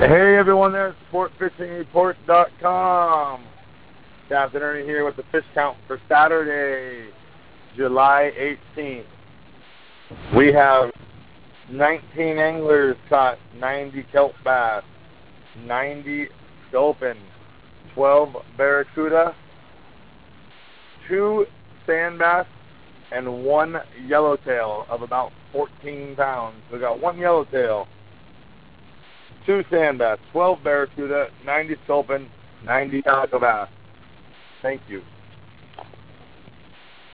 Hey everyone there at sportfishingreport.com. Captain Ernie here with the fish count for Saturday, July 18th. We have 19 anglers caught 90 kelp bass, 90 sculpin, 12 barracuda, 2 sand bass, and 1 yellowtail of about 14 pounds. We got 1 yellowtail, 2 sand bass, 12 barracuda, 90 sculpin, 90 calico bass. Thank you.